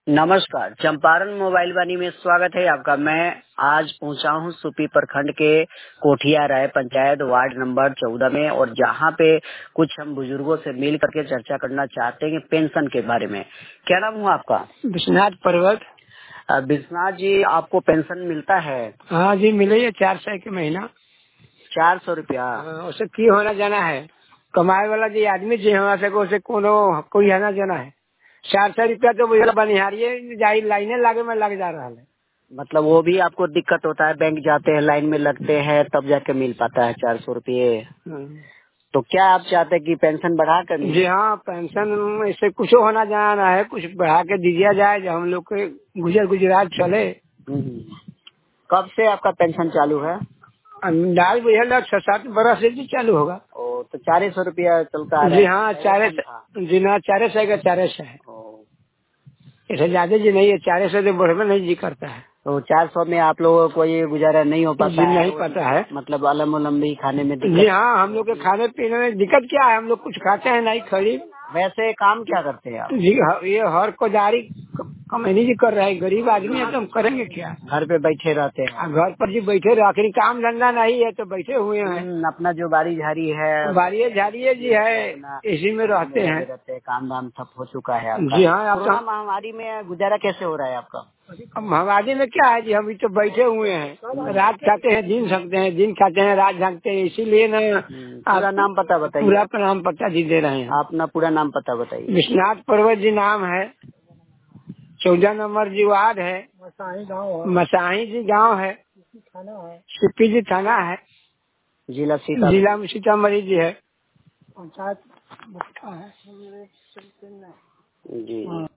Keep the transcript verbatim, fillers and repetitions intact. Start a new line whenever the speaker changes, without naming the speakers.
नमस्कार, चंपारण मोबाइल वाणी में स्वागत है आपका। मैं आज पहुंचा हूं सुपी प्रखंड के कोठिया राय पंचायत वार्ड नंबर चौदह में, और जहां पे कुछ हम बुजुर्गों से मिल करके चर्चा करना चाहते हैं पेंशन के बारे में। क्या नाम हुआ आपका?
विश्वनाथ पर्वत।
अ, विश्वनाथ जी, आपको पेंशन मिलता है?
हाँ जी, मिले ये चार सौ के महीना।
चार सौ रुपया?
हाँ, उसे की होना जाना है, कमाए वाला जी आदमी जी हमारा से उसे कोनो कोई आना जाना है। चार सौ रुपया तो बुझल बनिहारिये जाई लाइने लागे में लग जा रहा है।
मतलब वो भी आपको दिक्कत होता है, बैंक जाते हैं, लाइन में लगते हैं, तब जाके मिल पाता है चार सौ रुपये। तो क्या आप चाहते हैं कि पेंशन बढ़ा कर मिले?
जी हाँ, पेंशन इससे कुछ होना जाना है, कुछ बढ़ा के दीजिया जाए जो हम लोग के गुजर गुजरात चले।
हम्म। कब से आपका पेंशन चालू है?
अंदाज बुझल छह सात बरस से जी चालू होगा।
ओ, तो चार सौ रुपया चलता है?
जी हाँ, चारे जी ना चारे सौ का चारे सौ है, ऐसे ज्यादा जी नहीं है। चारे सौ से बढ़ नहीं जी करता है।
तो चार सौ में आप लोगों को कोई गुजारा नहीं हो पाता
जी
है?
नहीं पता है,
मतलब अलम उलम भी खाने में दिक्कत?
जी हाँ, हम लोग के खाने पीने में दिक्कत क्या है, हम लोग कुछ खाते हैं नहीं खरीद।
वैसे काम क्या करते हैं आप?
जी ह- ये हर कोदारी कमैनी जी कर रहे हैं, गरीब आदमी है तो हम करेंगे क्या।
घर पे बैठे रहते हैं?
आ, घर पर जी बैठे रहे, आखिर काम धंधा नहीं है तो बैठे हुए हैं।
हम्म, अपना जो बारी झाड़ी है,
बारिये झाड़िये जी है,
अपना
इसी में रहते
लगे
हैं।
रहते हैं, काम धाम ठप हो चुका है आपका?
जी हाँ, अब
कोरोना
तो
महामारी में गुजारा कैसे हो रहा है आपका?
अब हमारे में क्या है जी, हम तो बैठे हुए हैं, रात खाते हैं दिन सकते हैं, दिन खाते हैं रात झाँकते हैं, इसीलिए ना
हम्म, पूरा
आप
नाम पता बताइए।
पूरा नाम पता जी दे रहे हैं।
आप अपना पूरा नाम पता बताइए।
विश्वनाथ पर्वत जी नाम है, चौदह नंबर जी वार्ड है, मसाही गाँव है, मसाही जी गाँव है, सिप्पी जी थाना है,
जिला सीता
जिला सीतामढ़ी जी है, पंचायत है
जी।